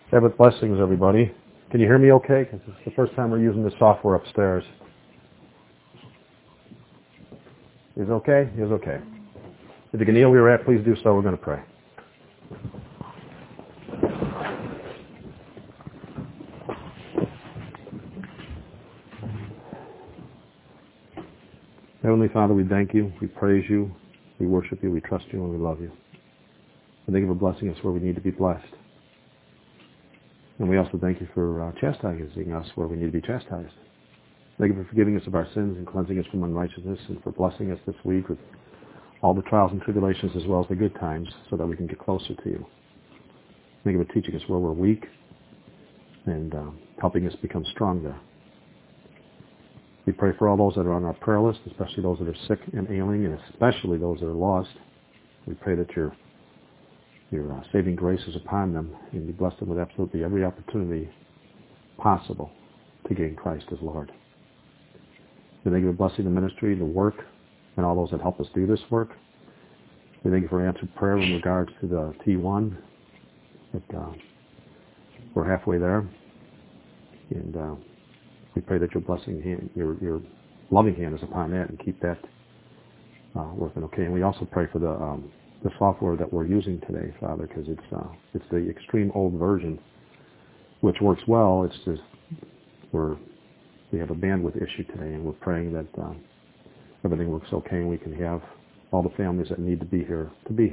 Sabbath blessings, everybody. Can you hear me okay? Because it's the first time we're using the software upstairs. Is it okay? Is okay. If you can kneel where you're at, please do so. We're going to pray. Heavenly Father, we thank you, we praise you, we worship you, we trust you, and we love you. We thank you for blessing us where we need to be blessed. And we also thank you for chastising us where we need to be chastised. Thank you for forgiving us of our sins and cleansing us from unrighteousness, and for blessing us this week with all the trials and tribulations as well as the good times so that we can get closer to you. Thank you for teaching us where we're weak and helping us become stronger. We pray for all those that are on our prayer list, especially those that are sick and ailing, and especially those that are lost. We pray that your saving grace is upon them, and you bless them with absolutely every opportunity possible to gain Christ as Lord. We thank you for blessing the ministry, the work, and all those that help us do this work. We thank you for answered prayer in regards to the T1. That we're halfway there, and we pray that your blessing hand, your loving hand is upon that, and keep that working okay. And we also pray for the software that we're using today, Father, because it's the extreme old version, which works well. It's just we have a bandwidth issue today, and we're praying that everything works okay, and we can have all the families that need to be here.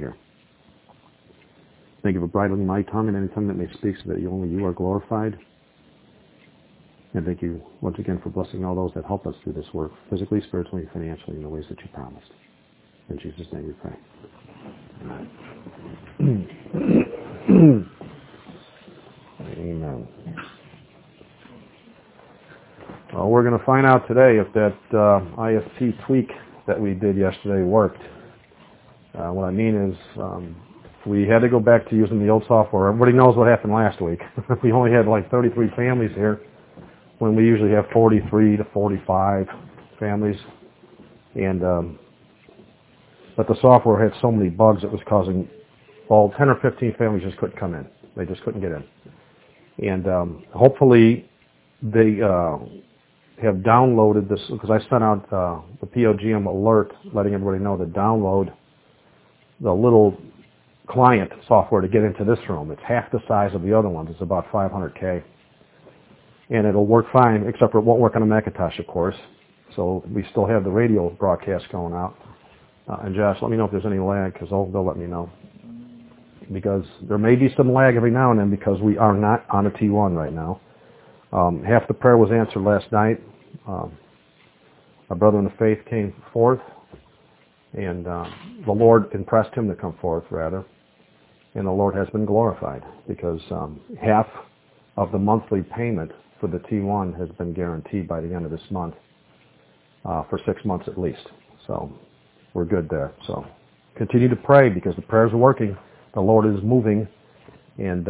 Thank you for bridling my tongue and any tongue that may speak, so that only you are glorified. And thank you once again for blessing all those that help us do this work, physically, spiritually, and financially, in the ways that you promised. In Jesus' name we pray. Amen. Well, we're going to find out today if that IFT tweak that we did yesterday worked. What I mean is we had to go back to using the old software. Everybody knows what happened last week. We only had like 33 families here when we usually have 43 to 45 families. And but the software had so many bugs it was causing, 10 or 15 families just couldn't come in. They just couldn't get in. And hopefully they have downloaded this, because I sent out the POGM alert letting everybody know to download the little client software to get into this room. It's half the size of the other ones. It's about 500K. And it'll work fine, except for it won't work on a Macintosh, of course. So we still have the radio broadcast going out. And Josh, let me know if there's any lag, because they'll let me know. Because there may be some lag every now and then, because we are not on a T1 right now. Half the prayer was answered last night. Our brother in the faith came forth, and the Lord impressed him to come forth, rather. And the Lord has been glorified, because half of the monthly payment for the T1 has been guaranteed by the end of this month, for 6 months at least. So we're good there. So continue to pray, because the prayers are working. The Lord is moving, and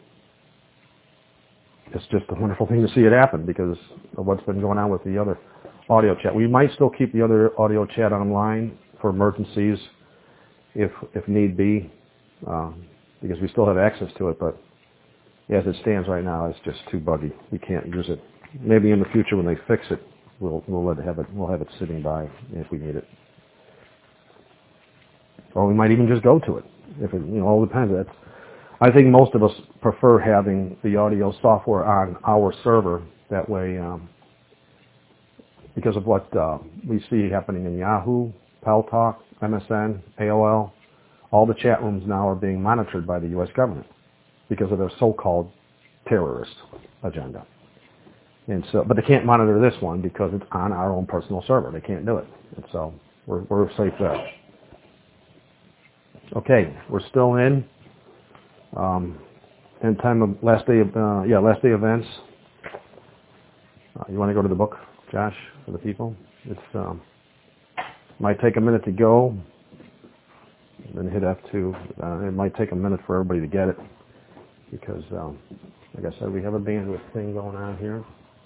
it's just a wonderful thing to see it happen because of what's been going on with the other audio chat. We might still keep the other audio chat online for emergencies if need be, because we still have access to it, but as it stands right now, it's just too buggy. We can't use it. Maybe in the future when they fix it, we'll have it sitting by if we need it. Or we might even just go to it. If it all depends. I think most of us prefer having the audio software on our server. That way, because of what we see happening in Yahoo, Paltalk, MSN, AOL, all the chat rooms now are being monitored by the U.S. government because of their so-called terrorist agenda. And so, but they can't monitor this one because it's on our own personal server. They can't do it. And so we're safe there. Okay, we're still in time of last day events. You want to go to the book, Josh, for the people? It's might take a minute to go, then hit F2. It might take a minute for everybody to get it because, like I said, we have a bandwidth thing going on here.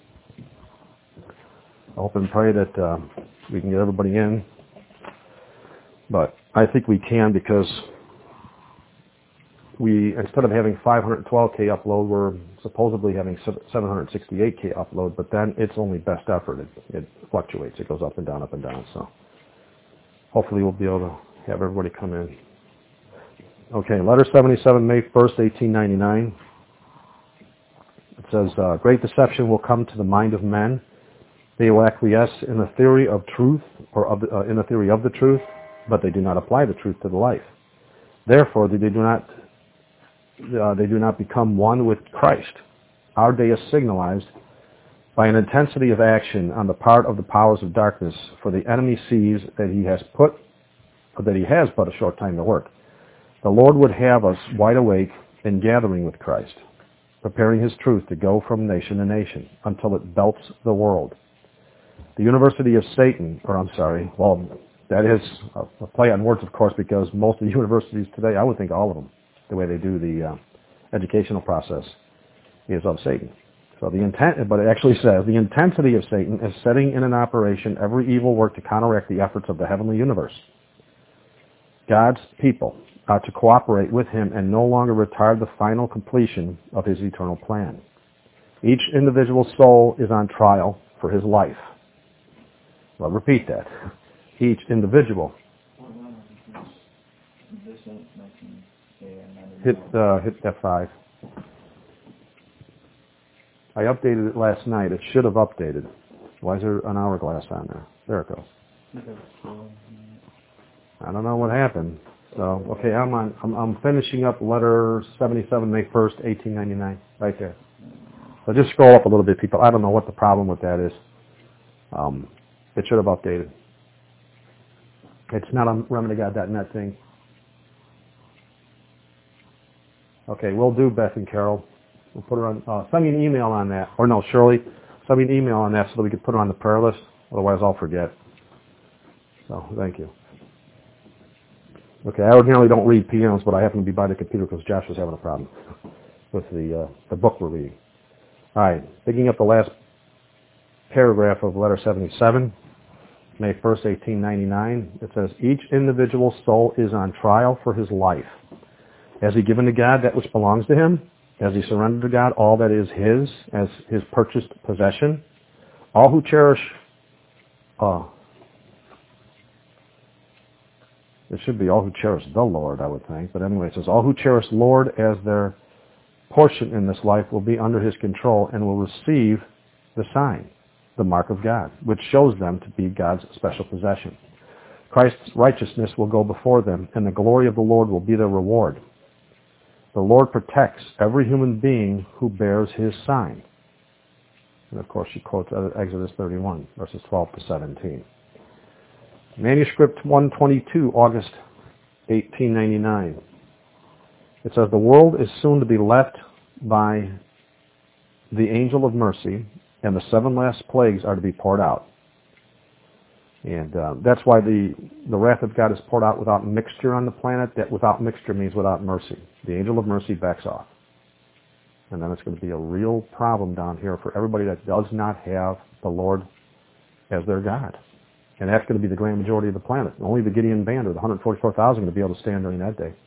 I hope and pray that we can get everybody in, but I think we can because we, instead of having 512K upload, we're supposedly having 768K upload, but then it's only best effort. It fluctuates. It goes up and down, so hopefully we'll be able to have everybody come in. Okay, letter 77, May 1st, 1899. It says, great deception will come to the mind of men. They will acquiesce in the theory of truth, or in the theory of the truth, but they do not apply the truth to the life. Therefore, they do not become one with Christ. Our day is signalized by an intensity of action on the part of the powers of darkness, for the enemy sees that he has but a short time to work. The Lord would have us wide awake and gathering with Christ, preparing his truth to go from nation to nation until it belts the world. The University of Satan, that is a play on words, of course, because most of the universities today, I would think all of them, the way they do the educational process, is of Satan. So but it actually says, the intensity of Satan is setting in an operation every evil work to counteract the efforts of the heavenly universe. God's people are to cooperate with him and no longer retard the final completion of his eternal plan. Each individual soul is on trial for his life. Well, repeat that. Each individual. Hit F5. I updated it last night. It should have updated. Why is there an hourglass on there? There it goes. I don't know what happened. So, okay, I'm finishing up letter 77, May 1st, 1899, right there. So just scroll up a little bit, people. I don't know what the problem with that is. It should have updated. It's not on remedygod.net thing. Okay, we'll do Beth and Carol. We'll put her on, send me an email on that. Or no, Shirley, send me an email on that so that we can put her on the prayer list. Otherwise I'll forget. So, thank you. Okay, I ordinarily don't read PMs, but I happen to be by the computer because Josh was having a problem with the book we're reading. All right, picking up the last paragraph of letter 77, May 1st, 1899, it says, each individual soul is on trial for his life. Has he given to God that which belongs to him? Has he surrendered to God all that is his as his purchased possession? All who cherish... It should be all who cherish the Lord, I would think. But anyway, it says, all who cherish Lord as their portion in this life will be under his control and will receive the sign, the mark of God, which shows them to be God's special possession. Christ's righteousness will go before them, and the glory of the Lord will be their reward. The Lord protects every human being who bears his sign. And of course, she quotes Exodus 31, verses 12 to 17. Manuscript 122, August 1899. It says, the world is soon to be left by the angel of mercy, and the 7 last plagues are to be poured out. And that's why the wrath of God is poured out without mixture on the planet. That without mixture means without mercy. The angel of mercy backs off. And then it's going to be a real problem down here for everybody that does not have the Lord as their God. And that's going to be the grand majority of the planet. Only the Gideon band, or the 144,000, are going to be able to stand during that day.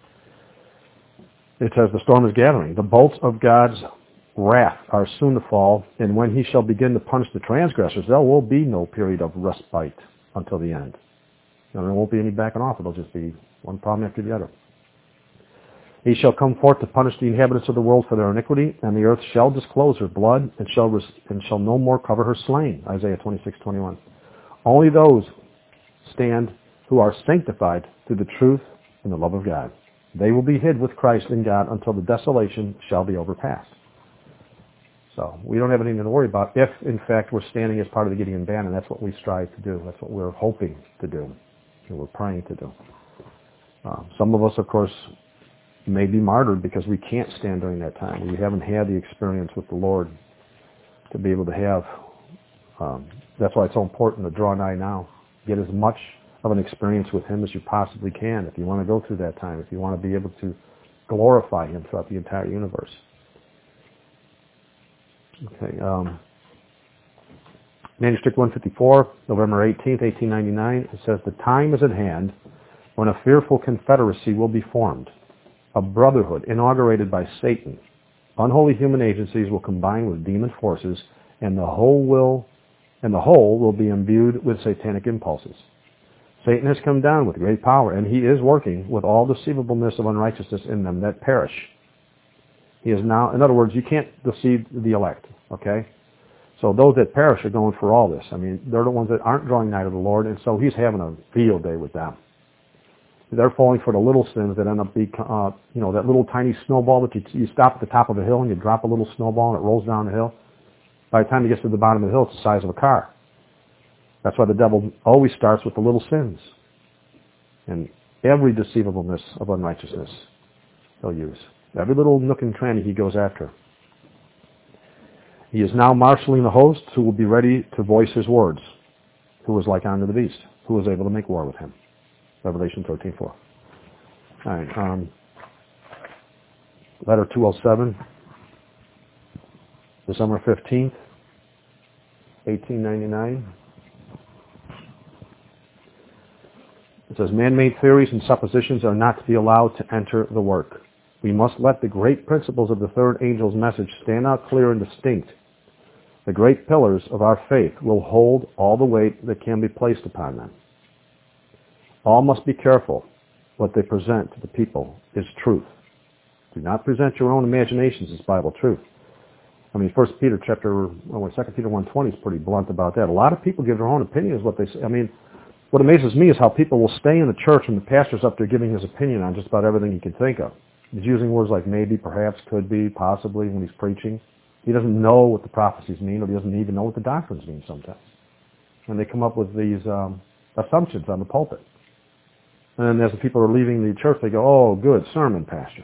It says, the storm is gathering. The bolts of God's wrath are soon to fall, and when he shall begin to punish the transgressors, there will be no period of respite until the end. And there won't be any backing off. It'll just be one problem after the other. He shall come forth to punish the inhabitants of the world for their iniquity, and the earth shall disclose her blood, and shall no more cover her slain. Isaiah 26:21. Only those stand who are sanctified through the truth and the love of God. They will be hid with Christ in God until the desolation shall be overpassed. So we don't have anything to worry about if, in fact, we're standing as part of the Gideon band, and that's what we strive to do. That's what we're hoping to do, and we're praying to do. Some of us, of course, may be martyred because we can't stand during that time. We haven't had the experience with the Lord to be able to have. That's why it's so important to draw nigh now. Get as much of an experience with him as you possibly can if you want to go through that time, if you want to be able to glorify him throughout the entire universe. Okay. Manuscript 154, November 18th, 1899. It says, the time is at hand when a fearful confederacy will be formed. a brotherhood inaugurated by Satan. Unholy human agencies will combine with demon forces, and the whole will be imbued with satanic impulses. Satan has come down with great power, and he is working with all deceivableness of unrighteousness in them that perish. He is now, in other words, you can't deceive the elect, okay? So those that perish are going for all this. I mean, they're the ones that aren't drawing nigh to the Lord, and so he's having a field day with them. They're falling for the little sins that end up being, that little tiny snowball that you stop at the top of a hill and you drop a little snowball and it rolls down the hill. By the time it gets to the bottom of the hill, it's the size of a car. That's why the devil always starts with the little sins. And every deceivableness of unrighteousness he'll use. Every little nook and cranny he goes after. He is now marshaling the host who will be ready to voice his words, who is like unto the beast, who is able to make war with him. Revelation 13:4. All right. Letter 207, December 15th, 1899. It says, man-made theories and suppositions are not to be allowed to enter the work. We must let the great principles of the third angel's message stand out clear and distinct. The great pillars of our faith will hold all the weight that can be placed upon them. All must be careful. What they present to the people is truth. Do not present your own imaginations as Bible truth. I mean, 2 Peter 1:20 is pretty blunt about that. A lot of people give their own opinions what they say. I mean, what amazes me is how people will stay in the church and the pastor's up there giving his opinion on just about everything he can think of. He's using words like maybe, perhaps, could be, possibly when he's preaching. He doesn't know what the prophecies mean, or he doesn't even know what the doctrines mean sometimes. And they come up with these assumptions on the pulpit. And then as the people are leaving the church, they go, oh, good sermon, Pastor.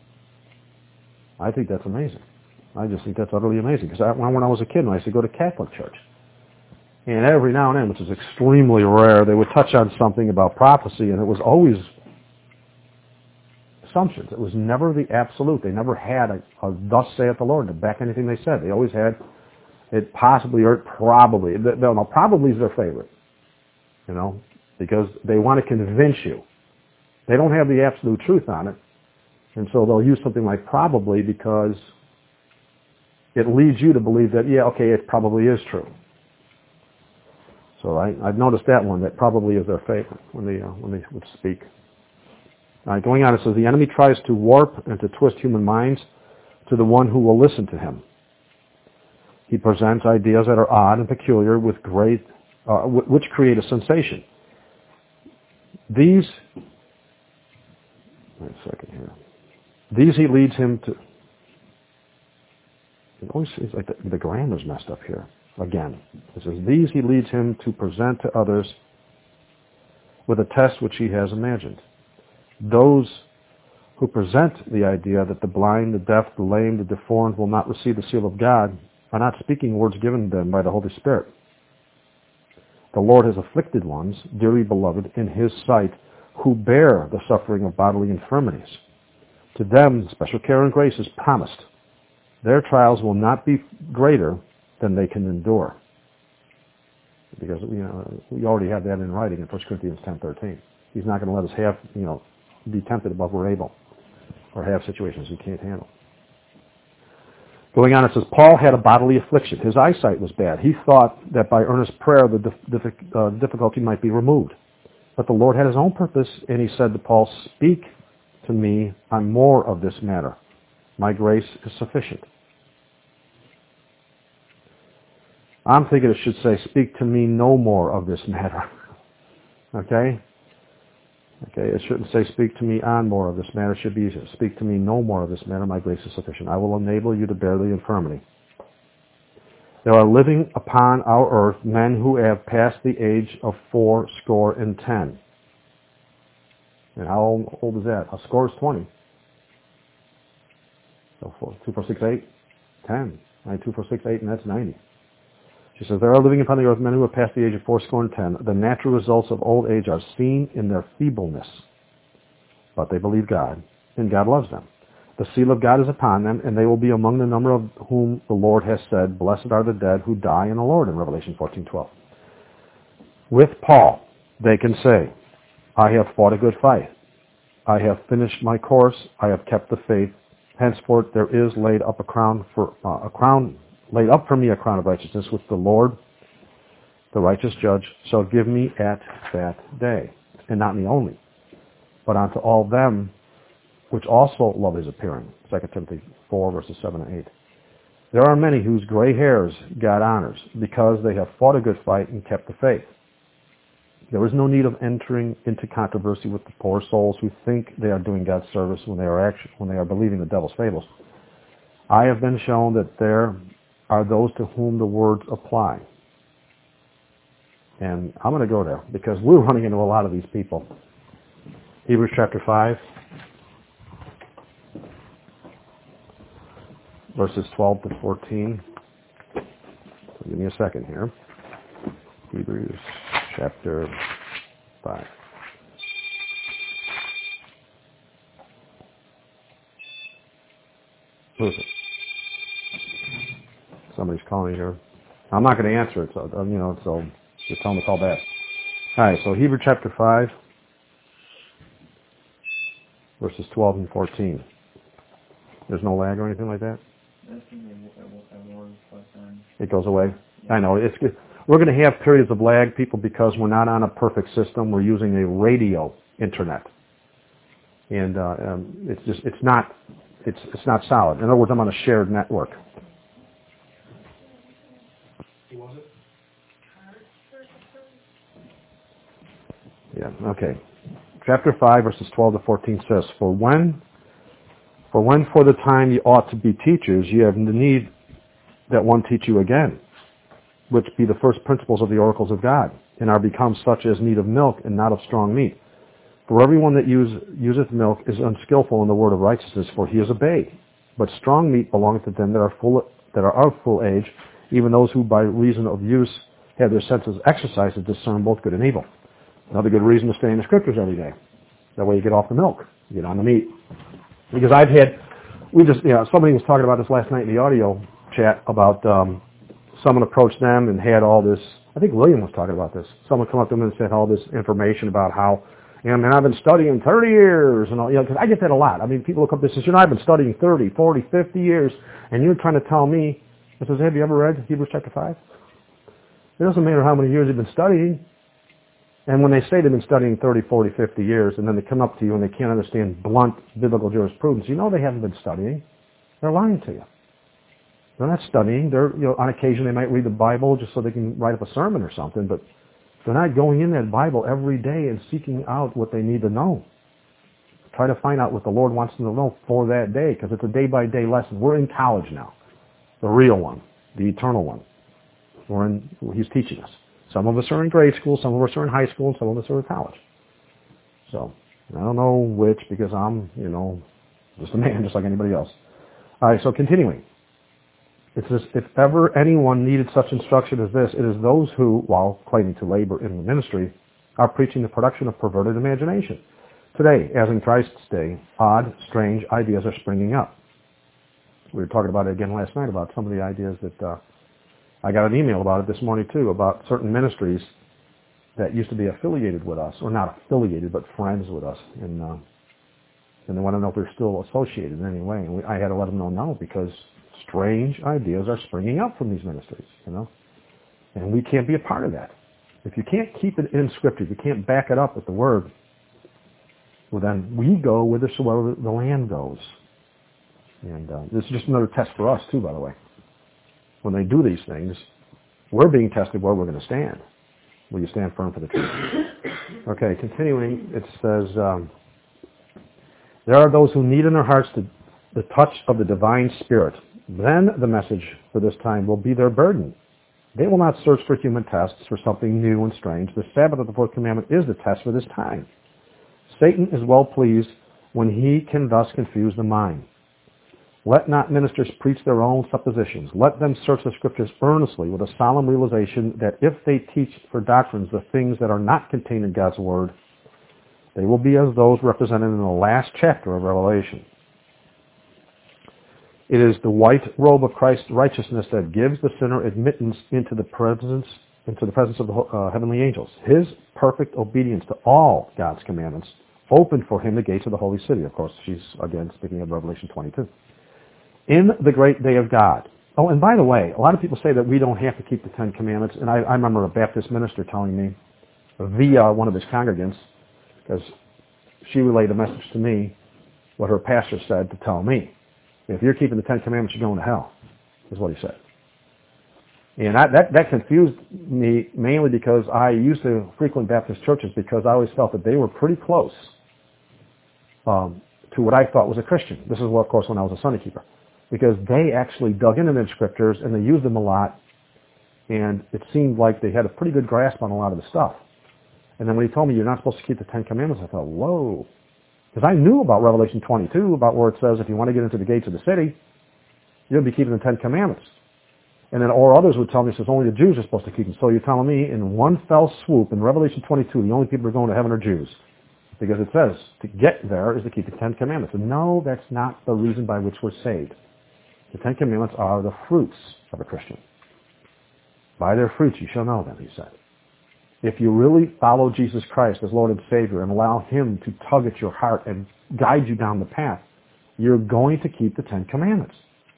I think that's amazing. I just think that's utterly amazing. Because when I was a kid, I used to go to Catholic church. And every now and then, which is extremely rare, they would touch on something about prophecy, and it was always assumptions. It was never the absolute. They never had a thus saith the Lord to back anything they said. They always had it possibly or probably. No, probably is their favorite, because they want to convince you. They don't have the absolute truth on it, and so they'll use something like probably because it leads you to believe that, yeah, okay, it probably is true. So I've noticed that one, that probably is their favorite when they would speak. All right, going on, it says, the enemy tries to warp and to twist human minds to the one who will listen to him. He presents ideas that are odd and peculiar which create a sensation. These he leads him to... It always seems like the grammar's messed up here. Again, it says, these he leads him to present to others with a test which he has imagined. Those who present the idea that the blind, the deaf, the lame, the deformed will not receive the seal of God are not speaking words given them by the Holy Spirit. The Lord has afflicted ones, dearly beloved, in his sight, who bear the suffering of bodily infirmities. To them, special care and grace is promised. Their trials will not be greater than they can endure. Because, we already have that in writing in 1 Corinthians 10:13. He's not going to let us have, be tempted above we're able, or have situations we can't handle. Going on, it says, Paul had a bodily affliction. His eyesight was bad. He thought that by earnest prayer the difficulty might be removed. But the Lord had his own purpose, and he said to Paul, speak to me on more of this matter. My grace is sufficient. I'm thinking it should say, speak to me no more of this matter. Okay? Okay, it shouldn't say, speak to me on more of this matter. It should be, speak to me no more of this matter. My grace is sufficient. I will enable you to bear the infirmity. There are living upon our earth men who have passed the age of 80. And how old is that? A score is 20. So 2, 4, 6, 8, 10. 2, 4, 6, 8, and that's 90. She says, there are living upon the earth men who have passed the age of 80 and 10. The natural results of old age are seen in their feebleness. But they believe God, and God loves them. The seal of God is upon them, and they will be among the number of whom the Lord has said, blessed are the dead who die in the Lord, in Revelation 14:12. With Paul, they can say, I have fought a good fight. I have finished my course. I have kept the faith. Henceforth there is laid up laid up for me a crown of righteousness, which the Lord, the righteous judge, shall give me at that day. And not me only, but unto all them which also love his appearing. 2 Timothy 4, verses 7 and 8. There are many whose gray hairs God honors, because they have fought a good fight and kept the faith. There is no need of entering into controversy with the poor souls who think they are doing God's service when they are believing the devil's fables. I have been shown that there are those to whom the words apply. And I'm going to go there, because we're running into a lot of these people. Hebrews chapter 5, verses 12 to 14. Give me a second here. Hebrews chapter 5. Who is it? Somebody's calling here. I'm not going to answer it, so just tell them to call back. All right, so Hebrews chapter 5, verses 12 and 14. There's no lag or anything like that? It goes away? Yeah. I know. It's good. We're going to have periods of lag, people, because we're not on a perfect system. We're using a radio internet. And it's not solid. In other words, I'm on a shared network. Who was it? Yeah, okay. Chapter 5, verses 12 to 14 says, For when for the time ye ought to be teachers, ye have need that one teach you again, which be the first principles of the oracles of God, and are become such as need of milk and not of strong meat. For everyone that useth milk is unskillful in the word of righteousness, for he is a babe. But strong meat belongeth to them that are of full age, even those who by reason of use have their senses exercised to discern both good and evil. Another good reason to stay in the scriptures every day. That way you get off the milk, you get on the meat. Because somebody was talking about this last night in the audio chat about someone approached them and had all this, I think William was talking about this. Someone come up to him and said all this information about how, I've been studying 30 years, and all, because I get that a lot. I mean, people look up this and say, I've been studying 30, 40, 50 years, and you're trying to tell me, I says, have you ever read Hebrews chapter 5? It doesn't matter how many years you've been studying. And when they say they've been studying 30, 40, 50 years, and then they come up to you and they can't understand blunt biblical jurisprudence, they haven't been studying. They're lying to you. They're not studying. They're, on occasion they might read the Bible just so they can write up a sermon or something, but they're not going in that Bible every day and seeking out what they need to know. Try to find out what the Lord wants them to know for that day, because it's a day-by-day lesson. We're in college now. The real one. The eternal one. He's teaching us. Some of us are in grade school, some of us are in high school, and some of us are in college. So, I don't know which, because I'm, just a man, just like anybody else. All right, so continuing. It says, if ever anyone needed such instruction as this, it is those who, while claiming to labor in the ministry, are preaching the production of perverted imagination. Today, as in Christ's day, odd, strange ideas are springing up. We were talking about it again last night, about some of the ideas that I got an email about it this morning too, about certain ministries that used to be affiliated with us, or not affiliated, but friends with us, and they want to know if they're still associated in any way. And I had to let them know no, because strange ideas are springing up from these ministries, and we can't be a part of that. If you can't keep it in Scripture, if you can't back it up with the Word, well then we go whithersoever the land goes. And this is just another test for us too, by the way. When they do these things, we're being tested where we're going to stand. Will you stand firm for the truth? Okay, continuing, it says, there are those who need in their hearts the touch of the divine Spirit. Then the message for this time will be their burden. They will not search for human tests, for something new and strange. The Sabbath of the fourth commandment is the test for this time. Satan is well pleased when he can thus confuse the mind. Let not ministers preach their own suppositions. Let them search the Scriptures earnestly with a solemn realization that if they teach for doctrines the things that are not contained in God's Word, they will be as those represented in the last chapter of Revelation. It is the white robe of Christ's righteousness that gives the sinner admittance into the presence of the heavenly angels. His perfect obedience to all God's commandments open for him the gates of the holy city. Of course, she's, again, speaking of Revelation 22. In the great day of God. Oh, and by the way, a lot of people say that we don't have to keep the Ten Commandments, and I remember a Baptist minister telling me via one of his congregants, because she relayed a message to me, what her pastor said to tell me. If you're keeping the Ten Commandments, you're going to hell, is what he said. And that confused me mainly because I used to frequent Baptist churches because I always felt that they were pretty close to what I thought was a Christian. This is, well, of course, when I was a Sunday keeper. Because they actually dug into the scriptures and they used them a lot, and it seemed like they had a pretty good grasp on a lot of the stuff. And then when he told me you're not supposed to keep the Ten Commandments, I thought, whoa. Because I knew about Revelation 22, about where it says if you want to get into the gates of the city, you'll be keeping the Ten Commandments. And then, or others would tell me, it says only the Jews are supposed to keep them. So you're telling me in one fell swoop, in Revelation 22, the only people who are going to heaven are Jews. Because it says to get there is to keep the Ten Commandments. And no, that's not the reason by which we're saved. The Ten Commandments are the fruits of a Christian. By their fruits you shall know them, he said. If you really follow Jesus Christ as Lord and Savior and allow him to tug at your heart and guide you down the path, you're going to keep the Ten Commandments.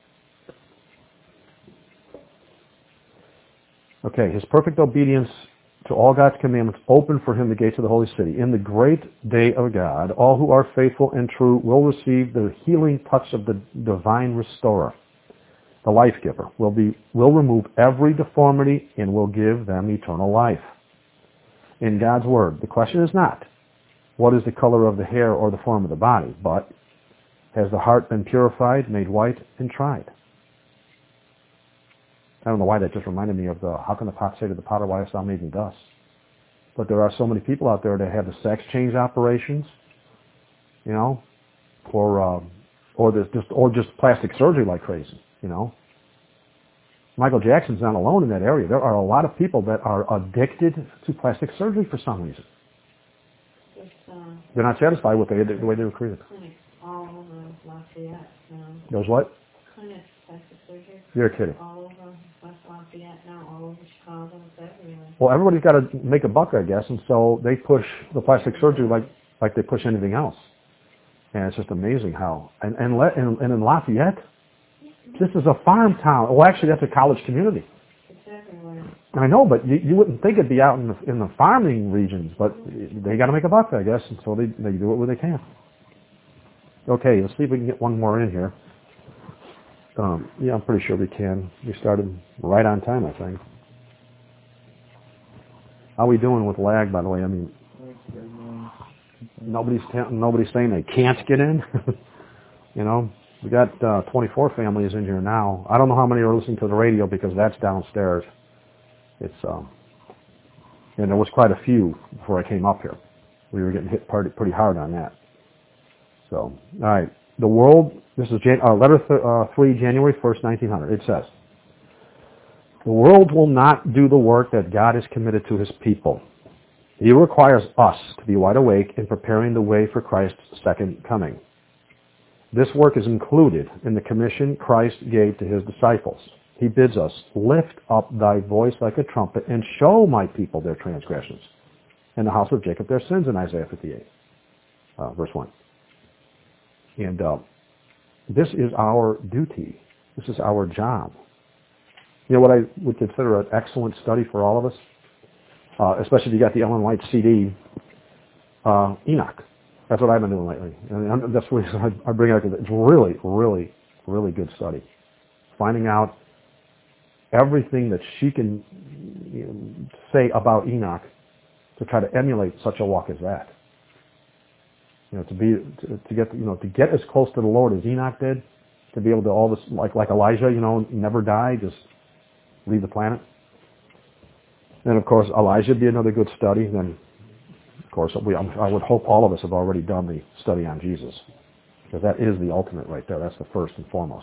Okay, his perfect obedience to all God's commandments open for him the gates of the holy city. In the great day of God, all who are faithful and true will receive the healing touch of the divine restorer. The life giver will remove every deformity and will give them eternal life. In God's word, the question is not, what is the color of the hair or the form of the body, but has the heart been purified, made white, and tried? I don't know why that just reminded me of how can the pot say to the potter, why hast thou made me thus? But there are so many people out there that have the sex change operations, you know, or just plastic surgery like crazy, you know. Michael Jackson's not alone in that area. There are a lot of people that are addicted to plastic surgery for some reason. They're not satisfied with the way they were created. Clinics all over Lafayette now. Those what? Clinics, plastic surgery. You're kidding. All over West Lafayette now, all over Chicago, it's everywhere. Well, everybody's got to make a buck, I guess, and so they push the plastic surgery like they push anything else. And it's just amazing how. And in Lafayette, this is a farm town. Well, actually, that's a college community. It's everywhere. I know, but you wouldn't think it'd be out in the farming regions, but they got to make a buck, I guess, and so they do it where they can. Okay, let's see if we can get one more in here. Yeah, I'm pretty sure we can. We started right on time, I think. How are we doing with lag, by the way? I mean, nobody's saying they can't get in. You know, we got 24 families in here now. I don't know how many are listening to the radio because that's downstairs. It's and there was quite a few before I came up here. We were getting hit pretty hard on that. So, all right. The world, this is letter 3, January 1st, 1900. It says, the world will not do the work that God has committed to his people. He requires us to be wide awake in preparing the way for Christ's second coming. This work is included in the commission Christ gave to his disciples. He bids us, lift up thy voice like a trumpet and show my people their transgressions, and the house of Jacob their sins, in Isaiah 58, verse 1. And this is our duty. This is our job. You know what I would consider an excellent study for all of us? Especially if you got the Ellen White CD, Enoch. That's what I've been doing lately. And that's the reason I bring it up, because it's really, really, really good study. Finding out everything that she can say about Enoch to try to emulate such a walk as that. You know, to get as close to the Lord as Enoch did, to be able to all this, like Elijah, you know, never die, just leave the planet. And of course, Elijah would be another good study. And then, of course, I would hope all of us have already done the study on Jesus, because that is the ultimate right there. That's the first and foremost,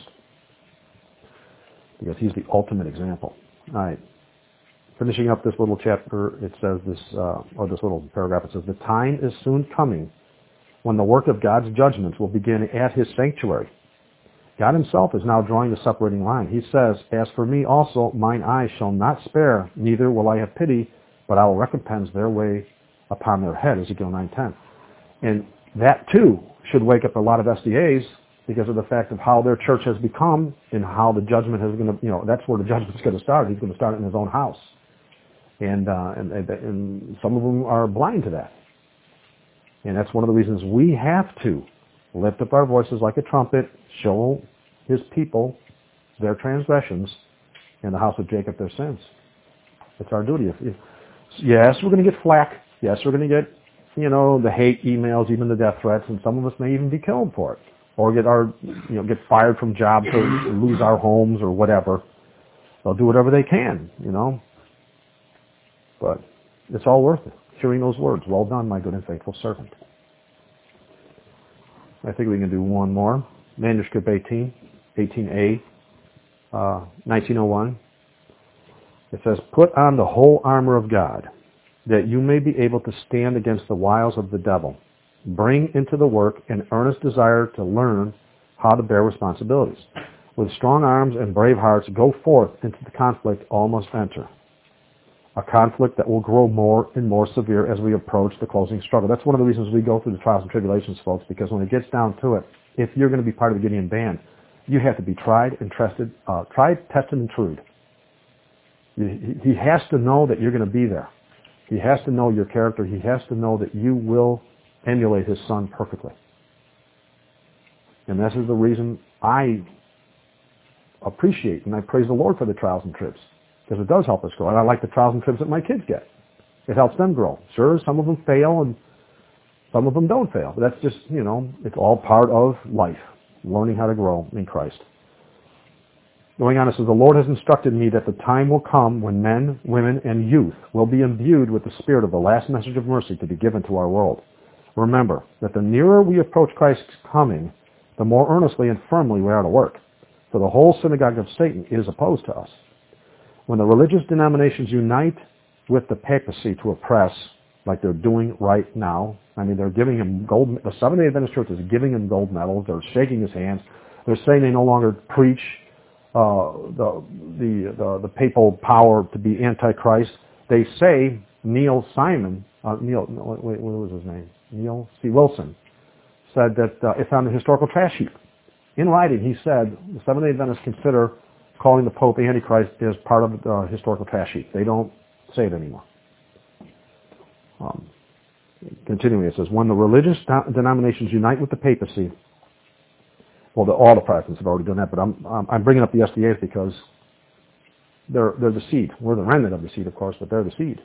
because he's the ultimate example. All right. Finishing up this little chapter, it says this little paragraph. It says, the time is soon coming when the work of God's judgments will begin at his sanctuary. God himself is now drawing the separating line. He says, as for me also, mine eyes shall not spare, neither will I have pity, but I will recompense their way upon their head, Ezekiel 9:10. And that too should wake up a lot of SDAs because of the fact of how their church has become and how the judgment is going to, that's where the judgment's going to start. He's going to start it in his own house. And some of them are blind to that. And that's one of the reasons we have to lift up our voices like a trumpet, show his people their transgressions, and the house of Jacob their sins. It's our duty. Yes, we're going to get flack. Yes, we're going to get, the hate emails, even the death threats, and some of us may even be killed for it, or get fired from jobs, or lose our homes, or whatever. They'll do whatever they can, But it's all worth it. Hearing those words, "Well done, my good and faithful servant." I think we can do one more. Manuscript 18A, 1901. It says, "Put on the whole armor of God, that you may be able to stand against the wiles of the devil. Bring into the work an earnest desire to learn how to bear responsibilities. With strong arms and brave hearts, go forth into the conflict all must enter. A conflict that will grow more and more severe as we approach the closing struggle." That's one of the reasons we go through the trials and tribulations, folks, because when it gets down to it, if you're going to be part of the Gideon band, you have to be tried, tested, and true. He has to know that you're going to be there. He has to know your character. He has to know that you will emulate his son perfectly. And this is the reason I appreciate and I praise the Lord for the trials and tribs, because it does help us grow. And I like the trials and tribs that my kids get. It helps them grow. Sure, some of them fail and some of them don't fail. But that's just, it's all part of life, learning how to grow in Christ. Going on, it says, "The Lord has instructed me that the time will come when men, women, and youth will be imbued with the spirit of the last message of mercy to be given to our world. Remember that the nearer we approach Christ's coming, the more earnestly and firmly we are to work. For the whole synagogue of Satan is opposed to us. When the religious denominations unite with the papacy to oppress, like they're doing right now, they're giving him the Seventh-day Adventist Church is giving him gold medals, they're shaking his hands, they're saying they no longer preach the papal power to be antichrist. They say Neil Simon, what was his name? Neil C. Wilson, said that it's on the historical trash heap. In writing, he said the Seventh-day Adventists consider calling the Pope Antichrist as part of the historical trash heap. They don't say it anymore. Continuing, it says, "When the religious denominations unite with the papacy," well, all the Protestants have already done that, but I'm bringing up the SDAs because they're the seed. We're the remnant of the seed, of course, but they're the seed.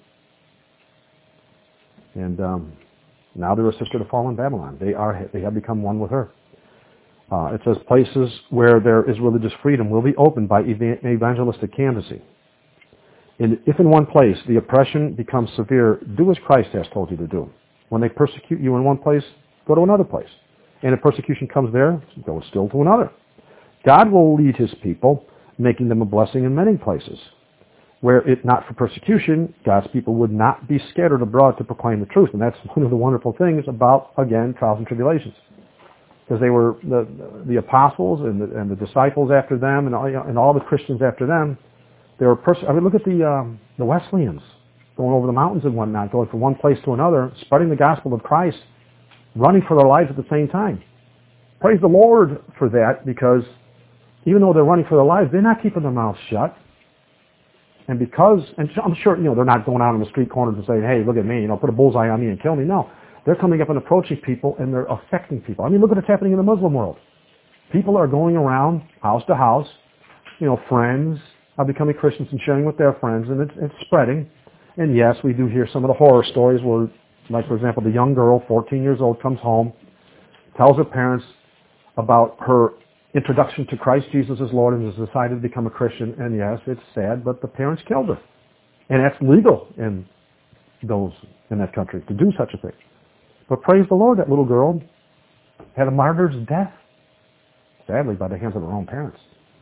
And now they're a sister to fallen Babylon. They have become one with her. It says, "Places where there is religious freedom will be opened by evangelistic canvassing. And if in one place the oppression becomes severe, do as Christ has told you to do. When they persecute you in one place, go to another place. And if persecution comes there, go still to another. God will lead his people, making them a blessing in many places. Were it not for persecution, God's people would not be scattered abroad to proclaim the truth." And that's one of the wonderful things about, again, trials and tribulations. Because they were the apostles and the disciples after them and all the Christians after them, they were look at the Wesleyans going over the mountains and whatnot, going from one place to another, spreading the gospel of Christ, running for their lives at the same time. Praise the Lord for that, because even though they're running for their lives, they're not keeping their mouths shut. And I'm sure, they're not going out on the street corners and saying, "Hey, look at me, put a bullseye on me and kill me." No. They're coming up and approaching people, and they're affecting people. Look at what's happening in the Muslim world. People are going around house to house. Friends are becoming Christians and sharing with their friends, and it's spreading. And yes, we do hear some of the horror stories where, like, for example, the young girl, 14 years old, comes home, tells her parents about her introduction to Christ Jesus as Lord, and has decided to become a Christian. And yes, it's sad, but the parents killed her. And that's legal in that country to do such a thing. But praise the Lord, that little girl had a martyr's death, sadly, by the hands of her own parents.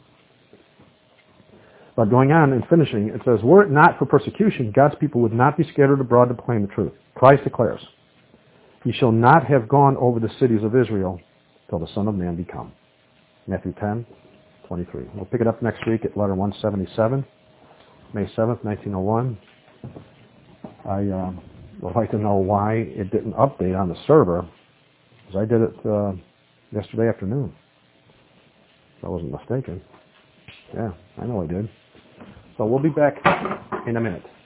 But going on and finishing, it says, "Were it not for persecution, God's people would not be scattered abroad to proclaim the truth. Christ declares, 'Ye shall not have gone over the cities of Israel till the Son of Man be come.'" Matthew 10:23. We'll pick it up next week at letter 177, May 7th, 1901. I would like to know why it didn't update on the server Because I did it yesterday afternoon. If I wasn't mistaken. Yeah, I know I did. So we'll be back in a minute.